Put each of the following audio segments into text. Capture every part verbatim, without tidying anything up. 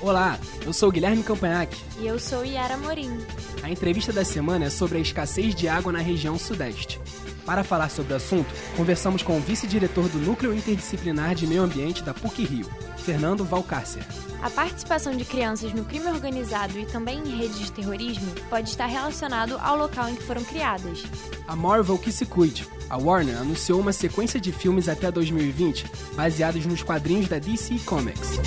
Olá, eu sou o Guilherme Campagnac. E eu sou Yara Morim. A entrevista da semana é sobre a escassez de água na região sudeste. Para falar sobre o assunto, conversamos com o vice-diretor do Núcleo Interdisciplinar de Meio Ambiente da PUC-Rio, Fernando Valcárcer. A participação de crianças no crime organizado e também em redes de terrorismo pode estar relacionado ao local em que foram criadas. A Marvel que se cuide. A Warner anunciou uma sequência de filmes até dois mil e vinte, baseados nos quadrinhos da D C Comics.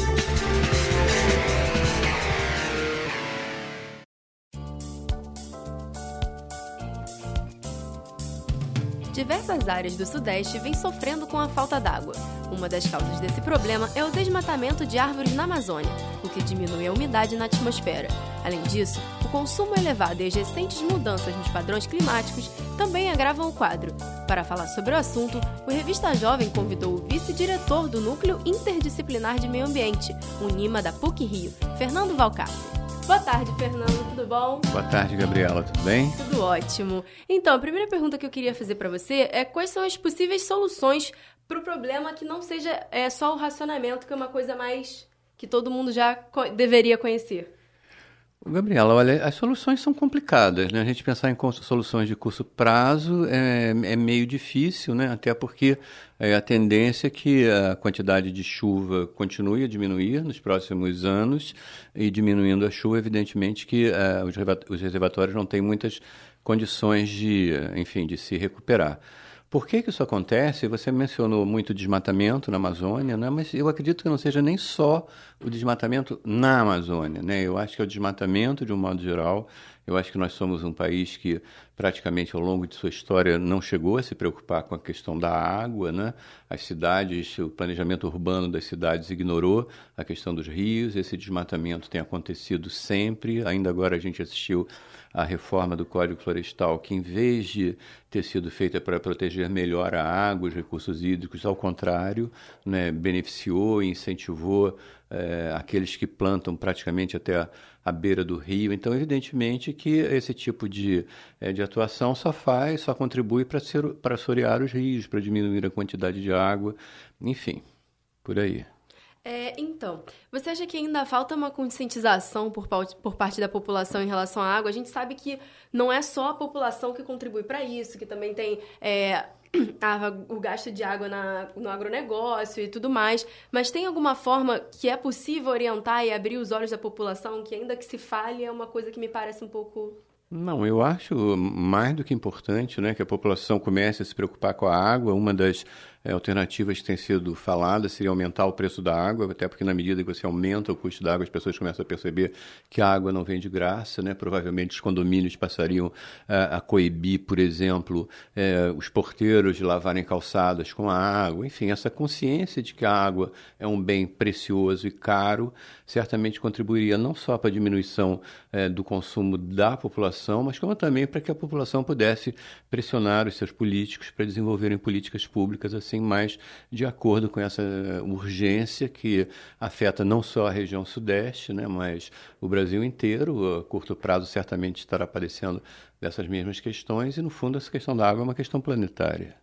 Diversas áreas do Sudeste vêm sofrendo com a falta d'água. Uma das causas desse problema é o desmatamento de árvores na Amazônia, o que diminui a umidade na atmosfera. Além disso, o consumo elevado e as recentes mudanças nos padrões climáticos também agravam o quadro. Para falar sobre o assunto, o Revista Jovem convidou o vice-diretor do Núcleo Interdisciplinar de Meio Ambiente, o NIMA da PUC-Rio, Fernando Valcárcer. Boa tarde, Fernando, tudo bom? Boa tarde, Gabriela, tudo bem? Tudo ótimo. Então, a primeira pergunta que eu queria fazer para você é quais são as possíveis soluções para o problema que não seja é, só o racionamento, que é uma coisa mais que todo mundo já co- deveria conhecer. Gabriela, olha, as soluções são complicadas, né? A gente pensar em soluções de curto prazo é, é meio difícil, né? Até porque é a tendência é que a quantidade de chuva continue a diminuir nos próximos anos e diminuindo a chuva, evidentemente que uh, os, os reservatórios não têm muitas condições de, enfim, de se recuperar. Por que que isso acontece? Você mencionou muito desmatamento na Amazônia, né? Mas eu acredito que não seja nem só o desmatamento na Amazônia, né? Eu acho que é o desmatamento de um modo geral. Eu acho que nós somos um país que praticamente ao longo de sua história não chegou a se preocupar com a questão da água, né? As cidades, o planejamento urbano das cidades ignorou a questão dos rios. Esse desmatamento tem acontecido sempre. Ainda agora a gente assistiu à reforma do Código Florestal, que em vez de ter sido feita para proteger melhor a água, os recursos hídricos, ao contrário, né? Beneficiou e incentivou é, aqueles que plantam praticamente até a, a beira do rio. Então, evidentemente que esse tipo de, é, de atuação só faz, só contribui para para assorear os rios, para diminuir a quantidade de água, enfim, por aí. É, então, você acha que ainda falta uma conscientização por, por parte da população em relação à água? A gente sabe que não é só a população que contribui para isso, que também tem é, a, o gasto de água na, no agronegócio e tudo mais, mas tem alguma forma que é possível orientar e abrir os olhos da população, que ainda que se fale é uma coisa que me parece um pouco... Não, eu acho mais do que importante, né, que a população comece a se preocupar com a água. Uma das é, alternativas que tem sido falada seria aumentar o preço da água, até porque na medida que você aumenta o custo da água, as pessoas começam a perceber que a água não vem de graça, né? Provavelmente os condomínios passariam a, a coibir, por exemplo, é, os porteiros de lavarem calçadas com a água. Enfim, essa consciência de que a água é um bem precioso e caro certamente contribuiria não só para a diminuição é, do consumo da população, mas como também para que a população pudesse pressionar os seus políticos para desenvolverem políticas públicas assim mais de acordo com essa urgência que afeta não só a região sudeste, né, mas o Brasil inteiro. A curto prazo certamente estará padecendo dessas mesmas questões e, no fundo, essa questão da água é uma questão planetária.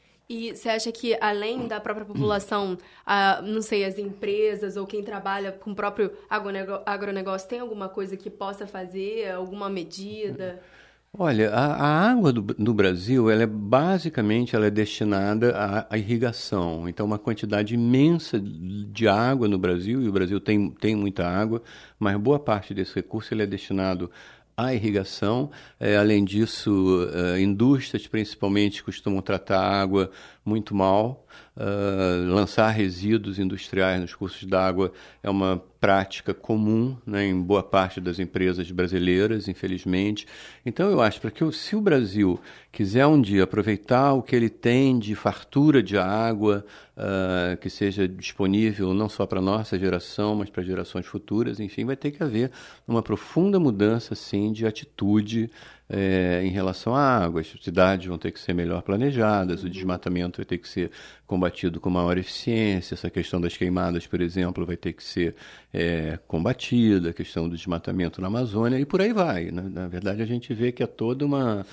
E você acha que, além da própria população, a, não sei, as empresas ou quem trabalha com o próprio agronegócio, tem alguma coisa que possa fazer, alguma medida? Olha, a, a água do, no Brasil, ela é basicamente ela é destinada à, à irrigação. Então, uma quantidade imensa de água no Brasil, e o Brasil tem, tem muita água, mas boa parte desse recurso ele é destinado à irrigação. É, além disso, é, indústrias principalmente costumam tratar a água muito mal. Uh, lançar resíduos industriais nos cursos d'água é uma prática comum, né, em boa parte das empresas brasileiras, infelizmente. Então, eu acho que se o Brasil quiser um dia aproveitar o que ele tem de fartura de água, uh, que seja disponível não só para a nossa geração, mas para gerações futuras, enfim, vai ter que haver uma profunda mudança, sim, de atitude É, em relação à água. As cidades vão ter que ser melhor planejadas, o desmatamento vai ter que ser combatido com maior eficiência, essa questão das queimadas, por exemplo, vai ter que ser é, combatida, a questão do desmatamento na Amazônia, e por aí vai. Na, na verdade, a gente vê que é toda uma,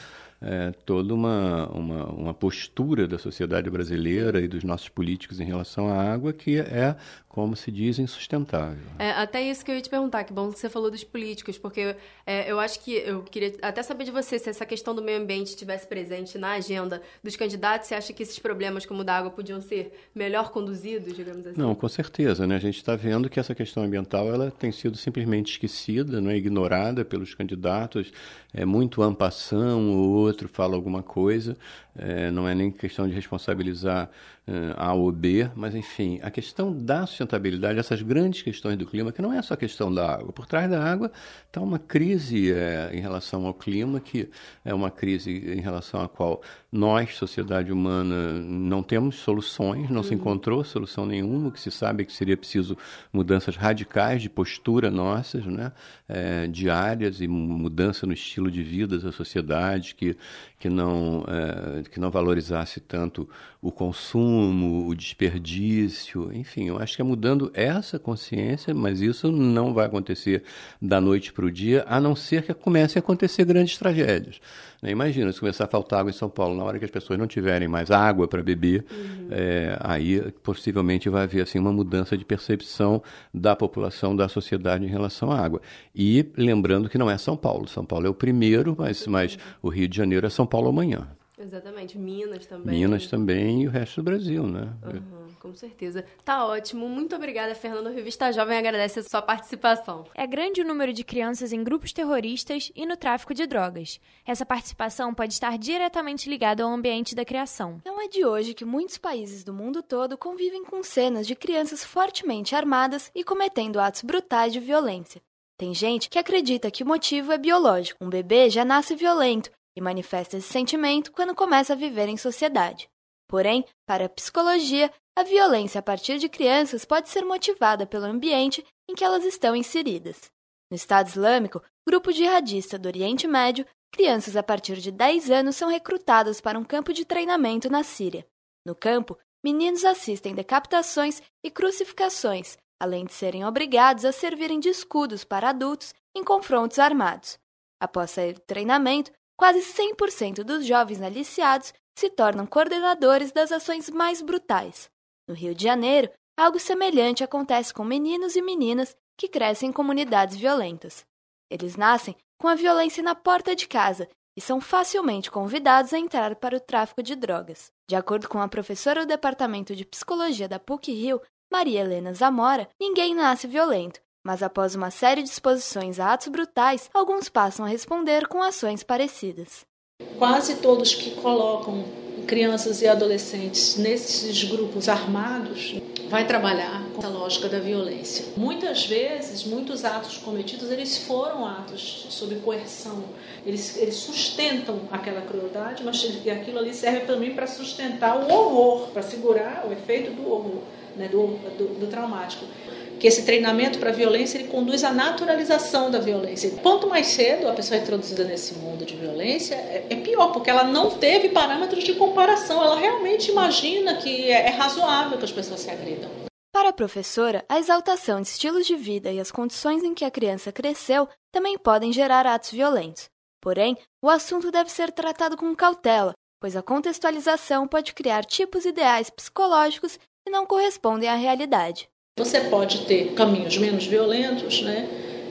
é, toda uma, uma, uma postura da sociedade brasileira e dos nossos políticos em relação à água que é, como se diz, insustentável. É, até isso que eu ia te perguntar, que bom que você falou dos políticos, porque é, eu acho que eu queria até saber de você se essa questão do meio ambiente estivesse presente na agenda dos candidatos, você acha que esses problemas como o da água podiam ser melhor conduzidos, digamos assim? Não, com certeza, né? A gente está vendo que essa questão ambiental ela tem sido simplesmente esquecida, não é? Ignorada pelos candidatos, é muito en passant, um ou outro fala alguma coisa, é, não é nem questão de responsabilizar uh, A ou B, mas enfim, a questão da sustentabilidade, essas grandes questões do clima, que não é só a questão da água, por trás da água está uma crise é, em relação ao clima, que é uma crise em relação à qual nós, sociedade humana, não temos soluções, não uhum. se encontrou solução nenhuma, o que se sabe é que seria preciso mudanças radicais de postura nossas, né, é, diárias, e mudança no estilo de vida da sociedade, que, que, não, é, que não valorizasse tanto o consumo, o desperdício, enfim, eu acho que é mudando essa consciência, mas isso não vai acontecer da noite para o dia, a não ser que comecem a acontecer grandes tragédias. Imagina, se começar a faltar água em São Paulo, na hora que as pessoas não tiverem mais água para beber, uhum. é, aí possivelmente vai haver assim, uma mudança de percepção da população, da sociedade em relação à água. E lembrando que não é São Paulo. São Paulo é o primeiro, mas, mas o Rio de Janeiro é São Paulo amanhã. Exatamente. Minas também. Minas também e o resto do Brasil, né? Uhum, com certeza. Tá ótimo. Muito obrigada, Fernando. A Revista Jovem agradece a sua participação. É grande o número de crianças em grupos terroristas e no tráfico de drogas. Essa participação pode estar diretamente ligada ao ambiente da criação. Não é de hoje que muitos países do mundo todo convivem com cenas de crianças fortemente armadas e cometendo atos brutais de violência. Tem gente que acredita que o motivo é biológico. Um bebê já nasce violento e manifesta esse sentimento quando começa a viver em sociedade. Porém, para a psicologia, a violência a partir de crianças pode ser motivada pelo ambiente em que elas estão inseridas. No Estado Islâmico, grupo jihadista do Oriente Médio, crianças a partir de dez anos são recrutadas para um campo de treinamento na Síria. No campo, meninos assistem decapitações e crucificações, além de serem obrigados a servirem de escudos para adultos em confrontos armados. Após sair do treinamento, quase cem por cento dos jovens aliciados se tornam coordenadores das ações mais brutais. No Rio de Janeiro, algo semelhante acontece com meninos e meninas que crescem em comunidades violentas. Eles nascem com a violência na porta de casa e são facilmente convidados a entrar para o tráfico de drogas. De acordo com a professora do Departamento de Psicologia da PUC-Rio, Maria Helena Zamora, ninguém nasce violento, mas após uma série de exposições a atos brutais, alguns passam a responder com ações parecidas. Quase todos que colocam crianças e adolescentes nesses grupos armados vai trabalhar com a lógica da violência. Muitas vezes, muitos atos cometidos, eles foram atos sob coerção. Eles, eles sustentam aquela crueldade, mas aquilo ali serve também para sustentar o horror, para segurar o efeito do horror, né, do, do, do traumático. Que esse treinamento para a violência ele conduz à naturalização da violência. Quanto mais cedo a pessoa é introduzida nesse mundo de violência, é, é pior, porque ela não teve parâmetros de comparação. Ela realmente imagina que é, é razoável que as pessoas se agridam. Para a professora, a exaltação de estilos de vida e as condições em que a criança cresceu também podem gerar atos violentos. Porém, o assunto deve ser tratado com cautela, pois a contextualização pode criar tipos ideais psicológicos que não correspondem à realidade. Você pode ter caminhos menos violentos, né,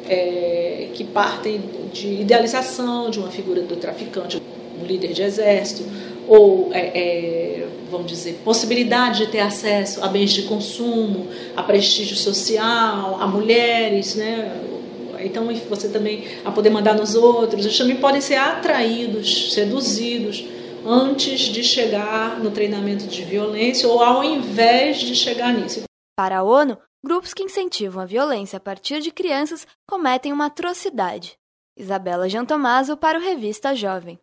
é, que partem de idealização de uma figura do traficante, um líder de exército, ou, é, é, vamos dizer, possibilidade de ter acesso a bens de consumo, a prestígio social, a mulheres, né? Então você também a poder mandar nos outros. Eles também podem ser atraídos, seduzidos, antes de chegar no treinamento de violência ou ao invés de chegar nisso. Para a ONU, grupos que incentivam a violência a partir de crianças cometem uma atrocidade. Isabela Giantomaso para o Revista Jovem.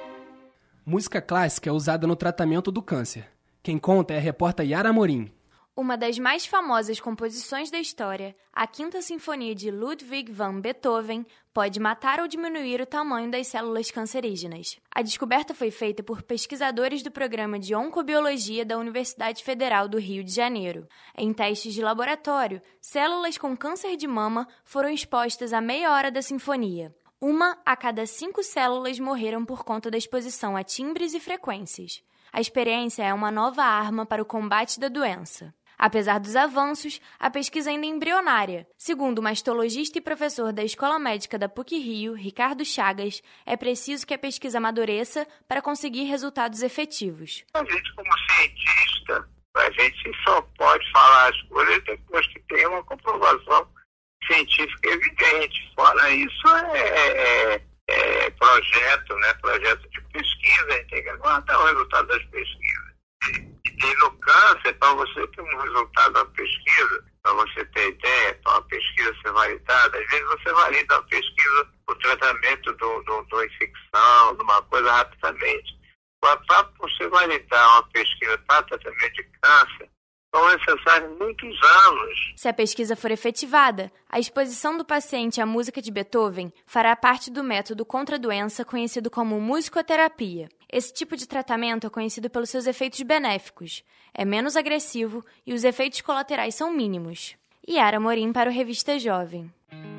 Música clássica é usada no tratamento do câncer. Quem conta é a repórter Yara Amorim. Uma das mais famosas composições da história, a Quinta Sinfonia de Ludwig van Beethoven, pode matar ou diminuir o tamanho das células cancerígenas. A descoberta foi feita por pesquisadores do Programa de Oncobiologia da Universidade Federal do Rio de Janeiro. Em testes de laboratório, células com câncer de mama foram expostas à meia hora da sinfonia. Uma a cada cinco células morreram por conta da exposição a timbres e frequências. A experiência é uma nova arma para o combate da doença. Apesar dos avanços, a pesquisa ainda é embrionária. Segundo o mastologista e professor da Escola Médica da PUC-Rio, Ricardo Chagas, é preciso que a pesquisa amadureça para conseguir resultados efetivos. A gente, como cientista, a gente só pode falar as coisas depois que tem uma comprovação científica evidente. Fora isso, é, é, é projeto, né? Projeto de pesquisa, a gente tem que aguardar o resultado das pesquisas. E no câncer, para você ter um resultado da pesquisa, para você ter ideia, para uma pesquisa ser validada, às vezes você valida a pesquisa, o tratamento de uma infecção, de uma coisa rapidamente. Para você validar uma pesquisa para tratamento de câncer, são necessários muitos anos. Se a pesquisa for efetivada, a exposição do paciente à música de Beethoven fará parte do método contra a doença conhecido como musicoterapia. Esse tipo de tratamento é conhecido pelos seus efeitos benéficos, é menos agressivo e os efeitos colaterais são mínimos. Yara Morim para o Revista Jovem.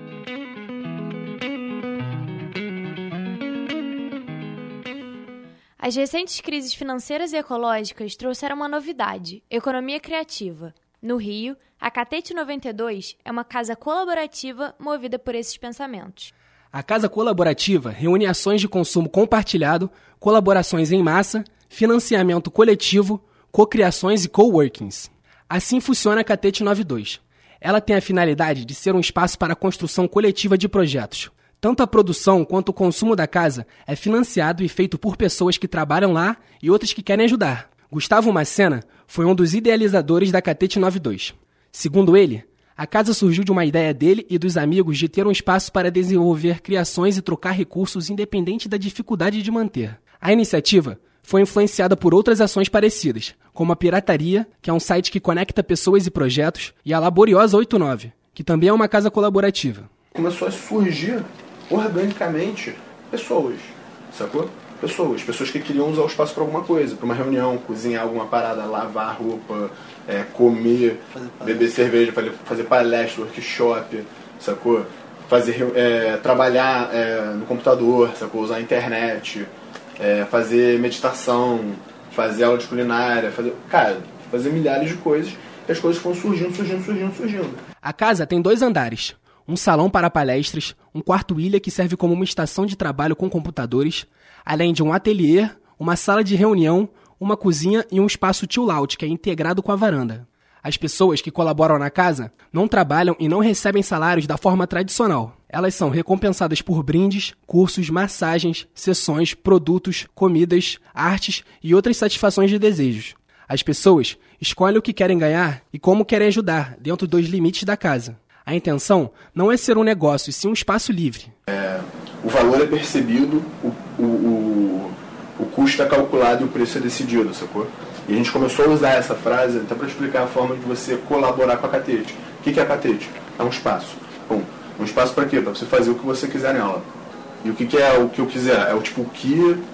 As recentes crises financeiras e ecológicas trouxeram uma novidade: economia criativa. No Rio, a Catete noventa e dois é uma casa colaborativa movida por esses pensamentos. A Casa Colaborativa reúne ações de consumo compartilhado, colaborações em massa, financiamento coletivo, cocriações e coworkings. Assim funciona a Catete noventa e dois. Ela tem a finalidade de ser um espaço para a construção coletiva de projetos. Tanto a produção quanto o consumo da casa é financiado e feito por pessoas que trabalham lá e outras que querem ajudar. Gustavo Macena foi um dos idealizadores da Catete noventa e dois. Segundo ele, a casa surgiu de uma ideia dele e dos amigos de ter um espaço para desenvolver criações e trocar recursos independente da dificuldade de manter. A iniciativa foi influenciada por outras ações parecidas, como a Pirataria, que é um site que conecta pessoas e projetos, e a Laboriosa oitenta e nove, que também é uma casa colaborativa. Começou a surgir organicamente pessoas, sacou? Pessoas, pessoas que queriam usar o espaço para alguma coisa, para uma reunião, cozinhar alguma parada, lavar roupa, é, comer, beber cerveja, fazer, fazer palestra, workshop, sacou? Fazer, é, trabalhar é, no computador, sacou? Usar a internet, é, fazer meditação, fazer aula de culinária, fazer, cara, fazer milhares de coisas, e as coisas foram surgindo, surgindo, surgindo, surgindo. A casa tem dois andares. Um salão para palestras, um quarto ilha que serve como uma estação de trabalho com computadores, além de um ateliê, uma sala de reunião, uma cozinha e um espaço chill-out que é integrado com a varanda. As pessoas que colaboram na casa não trabalham e não recebem salários da forma tradicional. Elas são recompensadas por brindes, cursos, massagens, sessões, produtos, comidas, artes e outras satisfações de desejos. As pessoas escolhem o que querem ganhar e como querem ajudar, dentro dos limites da casa. A intenção não é ser um negócio, e sim um espaço livre. É, o valor é percebido, o, o, o, o custo é calculado e o preço é decidido, sacou? E a gente começou a usar essa frase até para explicar a forma de você colaborar com a Catete. O que é a Catete? É um espaço. Bom, um espaço para quê? Para você fazer o que você quiser nela. E o que, que é o que eu quiser? É o tipo o que,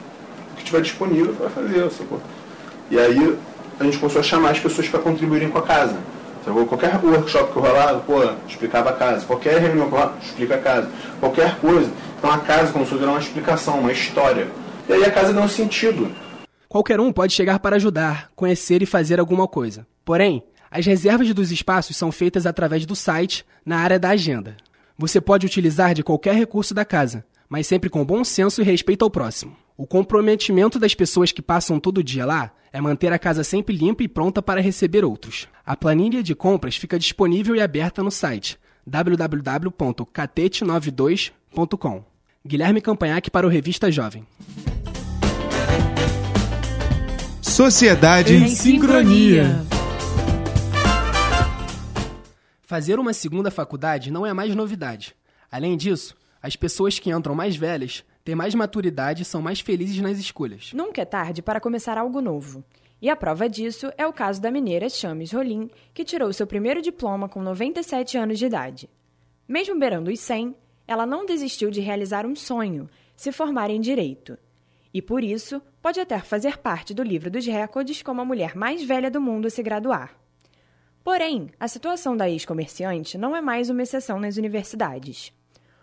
o que tiver disponível para fazer, sacou? E aí a gente começou a chamar as pessoas para contribuírem com a casa. Qualquer workshop que eu rolava, pô, explicava a casa. Qualquer reunião que eu rolava, explica a casa. Qualquer coisa. Então a casa começou a virar uma explicação, uma história. E aí a casa deu um sentido. Qualquer um pode chegar para ajudar, conhecer e fazer alguma coisa. Porém, as reservas dos espaços são feitas através do site, na área da agenda. Você pode utilizar de qualquer recurso da casa, mas sempre com bom senso e respeito ao próximo. O comprometimento das pessoas que passam todo dia lá é manter a casa sempre limpa e pronta para receber outros. A planilha de compras fica disponível e aberta no site w w w ponto catete noventa e dois ponto com. Guilherme Campanhaque para o Revista Jovem. Sociedade em Sincronia. Fazer uma segunda faculdade não é mais novidade. Além disso, as pessoas que entram mais velhas têm mais maturidade e são mais felizes nas escolhas. Nunca é tarde para começar algo novo. E a prova disso é o caso da mineira Chames Rolim, que tirou seu primeiro diploma com noventa e sete anos de idade. Mesmo beirando os cem, ela não desistiu de realizar um sonho, se formar em Direito. E por isso, pode até fazer parte do livro dos recordes como a mulher mais velha do mundo a se graduar. Porém, a situação da ex-comerciante não é mais uma exceção nas universidades.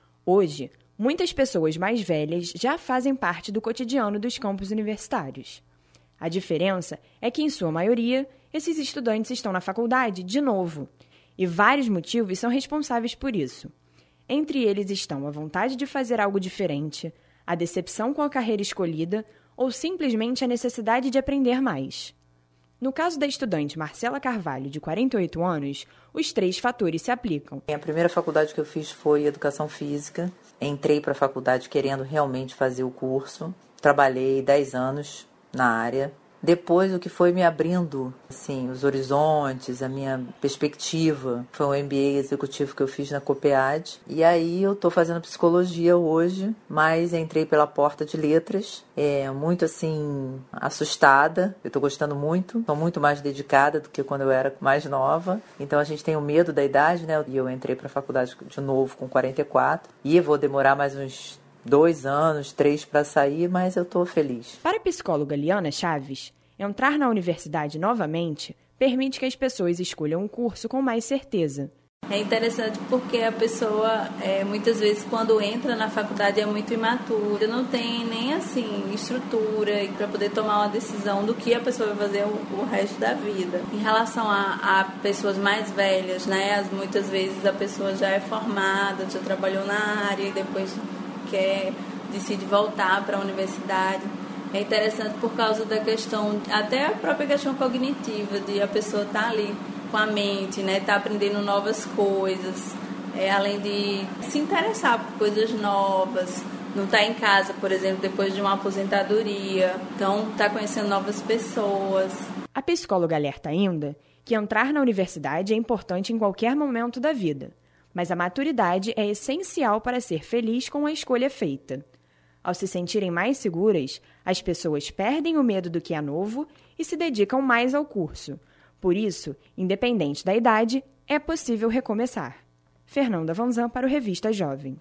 Hoje, muitas pessoas mais velhas já fazem parte do cotidiano dos campos universitários. A diferença é que, em sua maioria, esses estudantes estão na faculdade de novo, e vários motivos são responsáveis por isso. Entre eles estão a vontade de fazer algo diferente, a decepção com a carreira escolhida ou simplesmente a necessidade de aprender mais. No caso da estudante Marcela Carvalho, de quarenta e oito anos, os três fatores se aplicam. A primeira faculdade que eu fiz foi Educação Física. Entrei para a faculdade querendo realmente fazer o curso. Trabalhei dez anos na área. Depois, o que foi me abrindo assim, os horizontes, a minha perspectiva, foi um M B A executivo que eu fiz na Copead. E aí eu estou fazendo psicologia hoje, mas entrei pela porta de letras, é, muito assim, assustada. Eu estou gostando muito, estou muito mais dedicada do que quando eu era mais nova. Então a gente tem o medo da idade, né? E eu entrei para a faculdade de novo com quarenta e quatro. E vou demorar mais uns dois anos, três para sair, mas eu estou feliz. Para a psicóloga Liana Chaves, entrar na universidade novamente permite que as pessoas escolham um curso com mais certeza. É interessante porque a pessoa, é, muitas vezes, quando entra na faculdade é muito imatura, não tem nem, assim, estrutura para poder tomar uma decisão do que a pessoa vai fazer o, o resto da vida. Em relação a, a pessoas mais velhas, né, as, muitas vezes a pessoa já é formada, já trabalhou na área e depois quer, decide voltar para a universidade. É interessante por causa da questão, até a própria questão cognitiva, de a pessoa estar tá ali com a mente, né, tá aprendendo novas coisas, é, além de se interessar por coisas novas, não tá em casa, por exemplo, depois de uma aposentadoria, então tá conhecendo novas pessoas. A psicóloga alerta ainda que entrar na universidade é importante em qualquer momento da vida, mas a maturidade é essencial para ser feliz com a escolha feita. Ao se sentirem mais seguras, as pessoas perdem o medo do que é novo e se dedicam mais ao curso. Por isso, independente da idade, é possível recomeçar. Fernanda Vanzan para o Revista Jovem.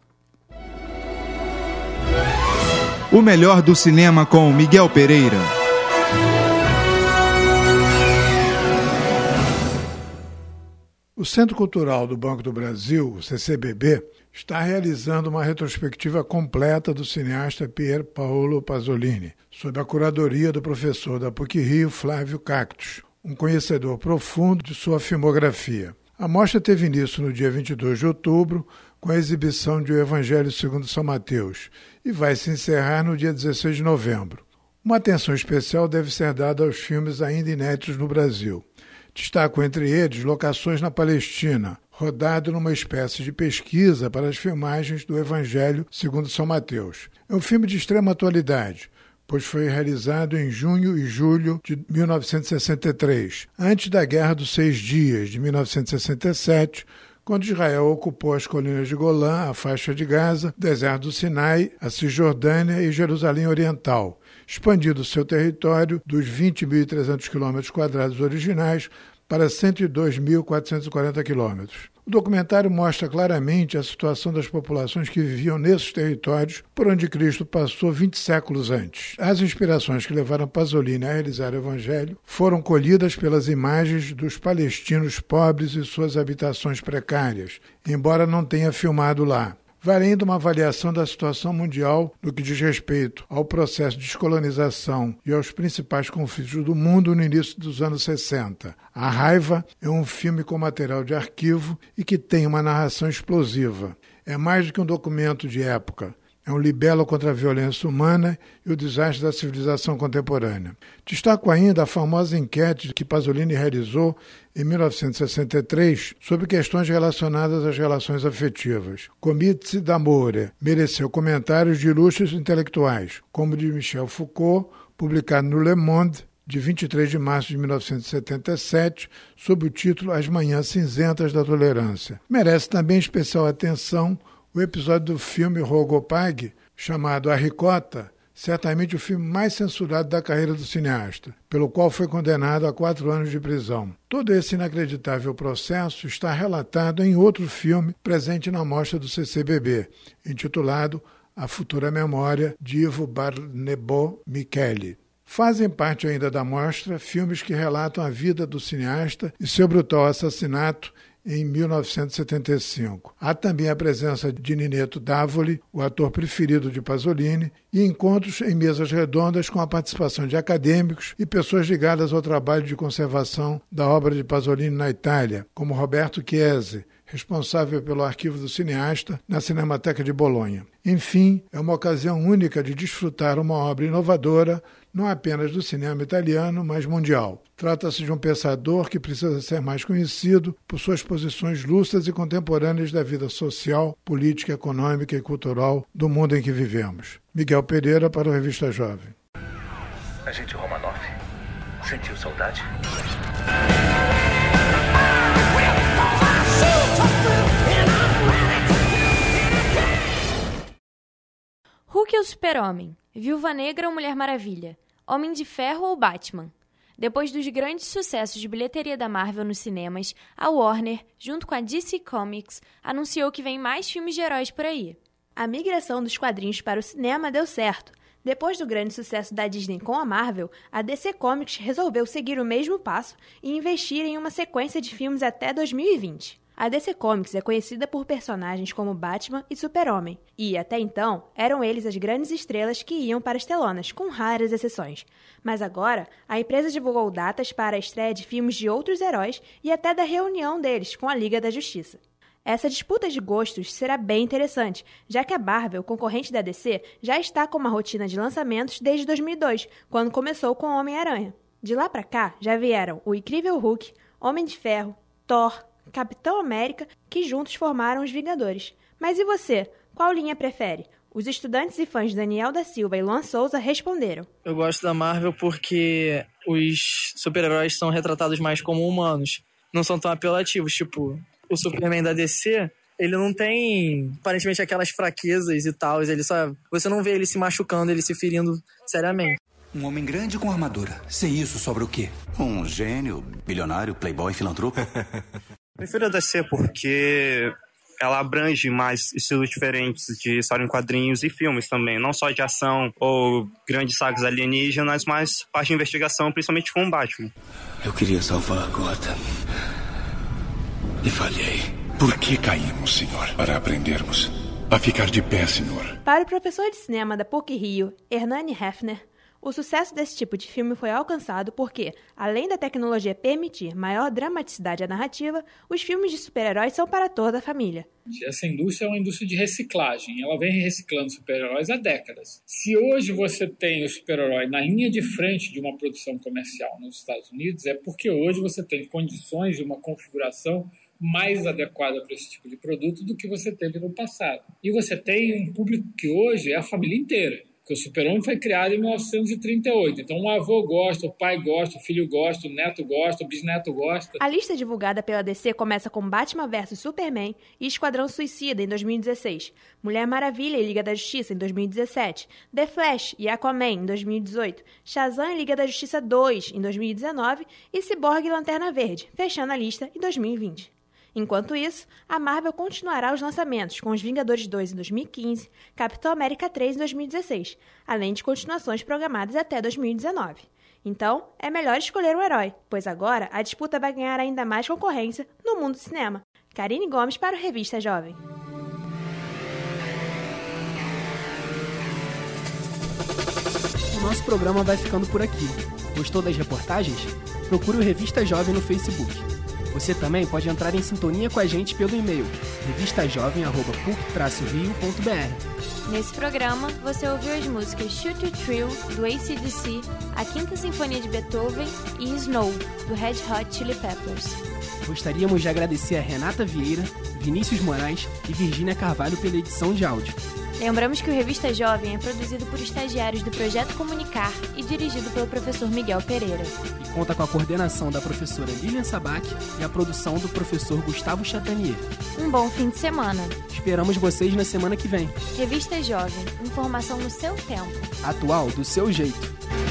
O melhor do cinema com Miguel Pereira. O Centro Cultural do Banco do Brasil, o C C B B, está realizando uma retrospectiva completa do cineasta Pier Paolo Pasolini, sob a curadoria do professor da PUC-Rio, Flávio Cactus, um conhecedor profundo de sua filmografia. A mostra teve início no dia vinte e dois de outubro, com a exibição de O Evangelho segundo São Mateus, e vai se encerrar no dia dezesseis de novembro. Uma atenção especial deve ser dada aos filmes ainda inéditos no Brasil. Destaco entre eles Locações na Palestina, rodado numa espécie de pesquisa para as filmagens do Evangelho segundo São Mateus. É um filme de extrema atualidade, pois foi realizado em junho e julho de mil novecentos e sessenta e três, antes da Guerra dos Seis Dias, de mil novecentos e sessenta e sete, quando Israel ocupou as colinas de Golã, a faixa de Gaza, o deserto do Sinai, a Cisjordânia e Jerusalém Oriental, expandindo seu território dos vinte mil e trezentos quilômetros quadrados originais para cento e dois mil quatrocentos e quarenta quilômetros. O documentário mostra claramente a situação das populações que viviam nesses territórios por onde Cristo passou vinte séculos antes. As inspirações que levaram Pasolini a realizar o Evangelho foram colhidas pelas imagens dos palestinos pobres e suas habitações precárias, embora não tenha filmado lá. Vale ainda uma avaliação da situação mundial no que diz respeito ao processo de descolonização e aos principais conflitos do mundo no início dos anos sessenta. A Raiva é um filme com material de arquivo e que tem uma narração explosiva. É mais do que um documento de época. É um libelo contra a violência humana e o desastre da civilização contemporânea. Destaco ainda a famosa enquete que Pasolini realizou em mil novecentos e sessenta e três sobre questões relacionadas às relações afetivas. Comizi d'amore mereceu comentários de ilustres intelectuais, como o de Michel Foucault, publicado no Le Monde, de vinte e três de março de mil novecentos e setenta e sete, sob o título As Manhãs Cinzentas da Tolerância. Merece também especial atenção o episódio do filme Rogopag, chamado A Ricota, certamente o filme mais censurado da carreira do cineasta, pelo qual foi condenado a quatro anos de prisão. Todo esse inacreditável processo está relatado em outro filme presente na mostra do C C B B, intitulado A Futura Memória, de Ivo Barnebo Micheli. Fazem parte ainda da mostra filmes que relatam a vida do cineasta e seu brutal assassinato em mil novecentos e setenta e cinco. Há também a presença de Ninetto Davoli, o ator preferido de Pasolini, e encontros em mesas redondas com a participação de acadêmicos e pessoas ligadas ao trabalho de conservação da obra de Pasolini na Itália, como Roberto Chiesi, responsável pelo arquivo do cineasta na Cinemateca de Bolonha. Enfim, é uma ocasião única de desfrutar uma obra inovadora, não apenas do cinema italiano, mas mundial. Trata-se de um pensador que precisa ser mais conhecido por suas posições lúcidas e contemporâneas da vida social, política, econômica e cultural do mundo em que vivemos. Miguel Pereira, para a Revista Jovem. Agente Romanoff, sentiu saudade? Hulk ou Super-Homem? Viúva Negra ou Mulher Maravilha? Homem de Ferro ou Batman? Depois dos grandes sucessos de bilheteria da Marvel nos cinemas, a Warner, junto com a D C Comics, anunciou que vem mais filmes de heróis por aí. A migração dos quadrinhos para o cinema deu certo. Depois do grande sucesso da Disney com a Marvel, a D C Comics resolveu seguir o mesmo passo e investir em uma sequência de filmes até dois mil e vinte. A D C Comics é conhecida por personagens como Batman e Super-Homem, e, até então, eram eles as grandes estrelas que iam para as telonas, com raras exceções. Mas agora, a empresa divulgou datas para a estreia de filmes de outros heróis e até da reunião deles com a Liga da Justiça. Essa disputa de gostos será bem interessante, já que a Marvel, concorrente da D C, já está com uma rotina de lançamentos desde dois mil e dois, quando começou com Homem-Aranha. De lá pra cá, já vieram o Incrível Hulk, Homem de Ferro, Thor, Capitão América, que juntos formaram os Vingadores. Mas e você? Qual linha prefere? Os estudantes e fãs Daniel da Silva e Luan Souza responderam. Eu gosto da Marvel porque os super-heróis são retratados mais como humanos. Não são tão apelativos, tipo, o Superman da D C, ele não tem, aparentemente, aquelas fraquezas e tal. Ele só, você não vê ele se machucando, ele se ferindo seriamente. Um homem grande com armadura. Sem isso, sobra o quê? Um gênio, bilionário, playboy, filantropo? Prefiro a D C porque ela abrange mais estilos diferentes de história em quadrinhos e filmes também. Não só de ação ou grandes sagas alienígenas, mas parte de investigação, principalmente com o Batman. Eu queria salvar a Gotham. E falhei. Por que caímos, senhor? Para aprendermos a ficar de pé, senhor. Para o professor de cinema da PUC-Rio, Hernani Hefner, o sucesso desse tipo de filme foi alcançado porque, além da tecnologia permitir maior dramaticidade à narrativa, os filmes de super-heróis são para toda a família. Essa indústria é uma indústria de reciclagem. Ela vem reciclando super-heróis há décadas. Se hoje você tem o super-herói na linha de frente de uma produção comercial nos Estados Unidos, é porque hoje você tem condições de uma configuração mais adequada para esse tipo de produto do que você teve no passado. E você tem um público que hoje é a família inteira. Porque o Super-Homem foi criado em mil novecentos e trinta e oito. Então o avô gosta, o pai gosta, o filho gosta, o neto gosta, o bisneto gosta. A lista divulgada pela D C começa com Batman versus Superman e Esquadrão Suicida em dois mil e dezesseis, Mulher Maravilha e Liga da Justiça em dois mil e dezessete, The Flash e Aquaman em dois mil e dezoito, Shazam e Liga da Justiça dois em dois mil e dezenove e Cyborg e Lanterna Verde, fechando a lista em dois mil e vinte. Enquanto isso, a Marvel continuará os lançamentos com Os Vingadores dois em dois mil e quinze, Capitão América três em dois mil e dezesseis, além de continuações programadas até dois mil e dezenove. Então, é melhor escolher um herói, pois agora a disputa vai ganhar ainda mais concorrência no mundo do cinema. Karine Gomes para a Revista Jovem. O nosso programa vai ficando por aqui. Gostou das reportagens? Procure o Revista Jovem no Facebook. Você também pode entrar em sintonia com a gente pelo e-mail revistajovem arroba puc traço rio ponto b r. Nesse programa, você ouviu as músicas Shoot to Thrill, do A C D C, a Quinta Sinfonia de Beethoven e Snow, do Red Hot Chili Peppers. Gostaríamos de agradecer a Renata Vieira, Vinícius Moraes e Virgínia Carvalho pela edição de áudio. Lembramos que o Revista Jovem é produzido por estagiários do Projeto Comunicar e dirigido pelo professor Miguel Pereira. E conta com a coordenação da professora Lilian Sabac e a produção do professor Gustavo Chatanier. Um bom fim de semana. Esperamos vocês na semana que vem. Revista Jovem, informação no seu tempo. Atual do seu jeito.